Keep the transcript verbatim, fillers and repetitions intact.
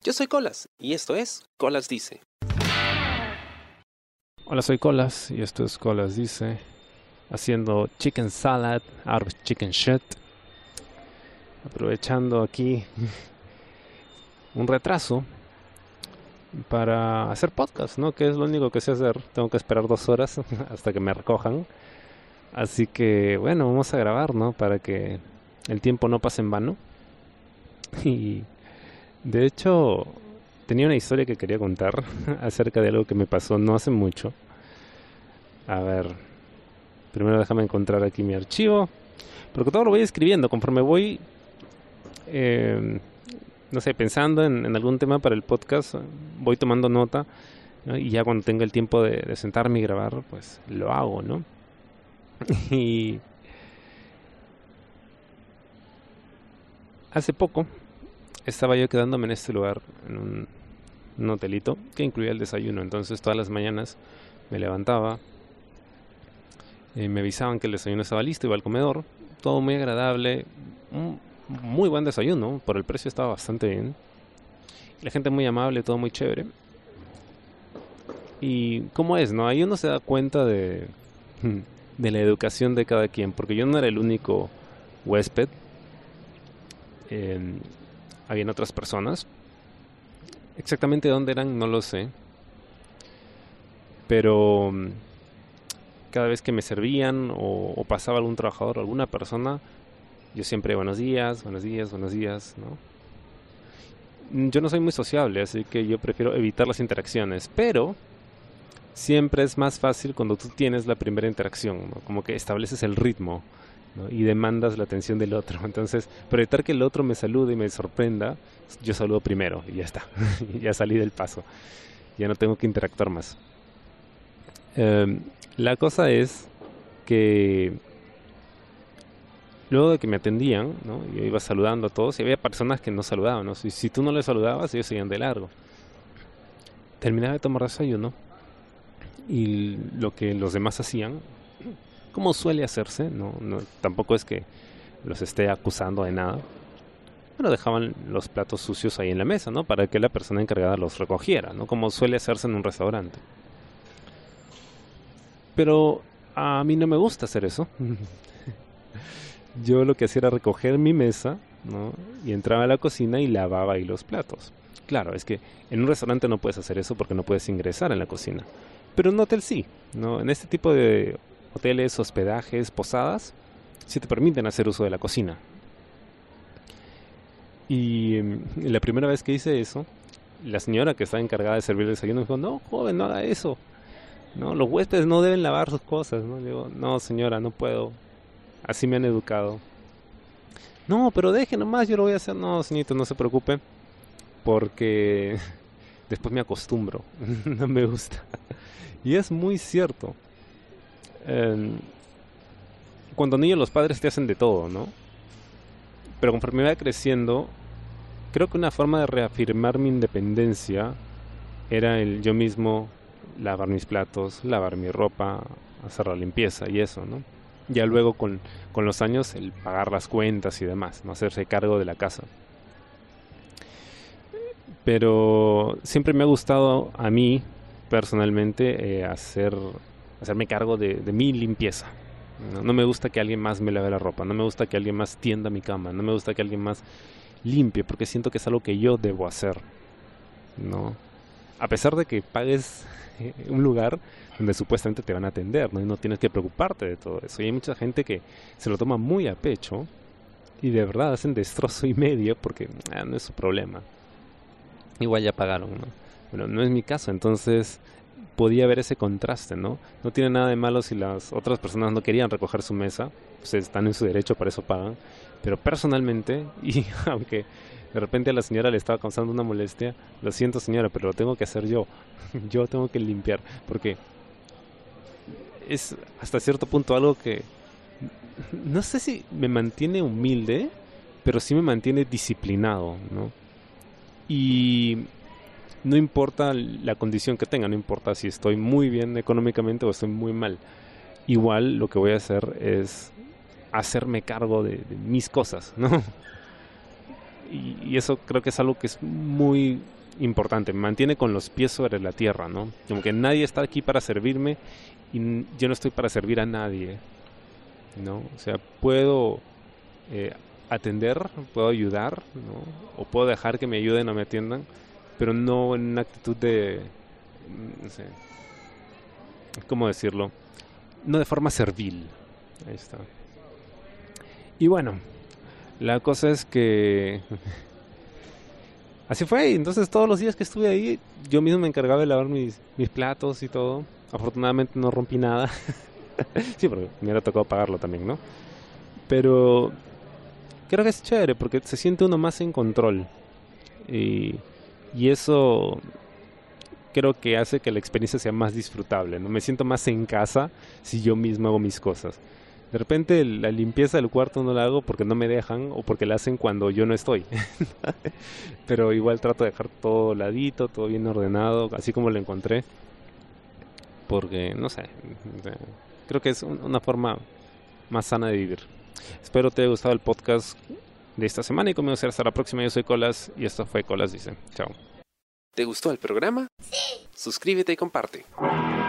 Yo soy Colas y esto es Colas Dice. Hola, soy Colas y esto es Colas Dice, haciendo chicken salad out of chicken shit, aprovechando aquí un retraso para hacer podcast, ¿no? Que es lo único que sé hacer. Tengo que esperar dos horas hasta que me recojan. Así que, bueno, vamos a grabar, ¿no? Para que el tiempo no pase en vano. Y, de hecho, tenía una historia que quería contar acerca de algo que me pasó no hace mucho. A ver, primero déjame encontrar aquí mi archivo. Porque todo lo voy escribiendo conforme voy... Eh, no sé, pensando en, en algún tema para el podcast, voy tomando nota, ¿no? Y ya cuando tenga el tiempo de, de sentarme y grabar, pues lo hago, ¿no? Y hace poco estaba yo quedándome en este lugar, en un, un hotelito que incluía el desayuno. Entonces todas las mañanas me levantaba, eh, me avisaban que el desayuno estaba listo, iba al comedor, todo muy agradable, un muy buen desayuno, por el precio estaba bastante bien. La gente muy amable, todo muy chévere. Y cómo es, ¿no? Ahí uno se da cuenta de, de la educación de cada quien, porque yo no era el único huésped. Eh, habían otras personas. Exactamente dónde eran, no lo sé. Pero cada vez que me servían o, o pasaba algún trabajador o alguna persona, yo siempre, buenos días, buenos días, buenos días, ¿no? Yo no soy muy sociable, así que yo prefiero evitar las interacciones, pero siempre es más fácil cuando tú tienes la primera interacción, ¿no? Como que estableces el ritmo, ¿no? Y demandas la atención del otro. Entonces, para evitar que el otro me salude y me sorprenda, yo saludo primero y ya está. Ya salí del paso. Ya no tengo que interactuar más. Eh, la cosa es que luego de que me atendían, ¿no? Yo iba saludando a todos y había personas que no saludaban, ¿no? Si, si tú no les saludabas, ellos seguían de largo. Terminaba de tomar desayuno y lo que los demás hacían, como suele hacerse, no, no, tampoco es que los esté acusando de nada, pero dejaban los platos sucios ahí en la mesa, ¿no? Para que la persona encargada los recogiera, ¿no? Como suele hacerse en un restaurante. Pero a mí no me gusta hacer eso. Yo lo que hacía era recoger mi mesa, ¿no? Y entraba a la cocina y lavaba ahí los platos. Claro, es que en un restaurante no puedes hacer eso porque no puedes ingresar en la cocina. Pero en un hotel sí, ¿no? En este tipo de hoteles, hospedajes, posadas, sí te permiten hacer uso de la cocina. Y eh, la primera vez que hice eso, la señora que estaba encargada de servir el desayuno me dijo, no, joven, no haga eso, ¿no? Los huéspedes no deben lavar sus cosas, ¿no? Le digo, no, señora, no puedo. Así me han educado. No, pero deje nomás, yo lo voy a hacer. No, señorito, no se preocupe, porque después me acostumbro. No me gusta. Y es muy cierto. Eh, cuando niño los padres te hacen de todo, ¿no? Pero conforme iba creciendo, creo que una forma de reafirmar mi independencia era el yo mismo lavar mis platos, lavar mi ropa, hacer la limpieza y eso, ¿no? Ya luego con, con los años el pagar las cuentas y demás, no hacerse cargo de la casa. Pero siempre me ha gustado a mí personalmente eh, hacer, hacerme cargo de, de mi limpieza. ¿no? No me gusta que alguien más me lave la ropa, no me gusta que alguien más tienda mi cama, no me gusta que alguien más limpie, porque siento que es algo que yo debo hacer, ¿no? A pesar de que pagues un lugar donde supuestamente te van a atender, ¿no? Y no tienes que preocuparte de todo eso. Y hay mucha gente que se lo toma muy a pecho y de verdad hacen destrozo y medio porque ah, no es su problema. Igual ya pagaron, ¿no? Bueno, no es mi caso, entonces podía haber ese contraste, ¿no? No tiene nada de malo si las otras personas no querían recoger su mesa, pues están en su derecho, para eso pagan. Pero personalmente, y aunque de repente a la señora le estaba causando una molestia, lo siento señora, pero lo tengo que hacer yo. Yo tengo que limpiar, porque es hasta cierto punto algo que no sé si me mantiene humilde, pero sí me mantiene disciplinado, ¿no? Y no importa la condición que tenga, no importa si estoy muy bien económicamente o estoy muy mal. Igual lo que voy a hacer es hacerme cargo de, de mis cosas, ¿no? y, y eso creo que es algo que es muy importante, me mantiene con los pies sobre la tierra, ¿no? Como que nadie está aquí para servirme y yo no estoy para servir a nadie, ¿no? O sea, puedo eh, atender, puedo ayudar, ¿no? O puedo dejar que me ayuden o me atiendan, pero no en una actitud de, no sé, ¿cómo decirlo? No de forma servil. Ahí está. Y bueno, la cosa es que así fue, y entonces todos los días que estuve ahí, yo mismo me encargaba de lavar mis, mis platos y todo. Afortunadamente no rompí nada. Sí, porque me hubiera tocado pagarlo también, ¿no? Pero creo que es chévere porque se siente uno más en control. Y, y eso creo que hace que la experiencia sea más disfrutable, ¿no? Me siento más en casa si yo mismo hago mis cosas. De repente la limpieza del cuarto no la hago porque no me dejan o porque la hacen cuando yo no estoy. Pero igual trato de dejar todo ladito, todo bien ordenado, así como lo encontré. Porque, no sé, creo que es una forma más sana de vivir. Espero te haya gustado el podcast de esta semana y conmigo será hasta la próxima. Yo soy Colas y esto fue Colas Dice. Chao. ¿Te gustó el programa? Sí. Suscríbete y comparte.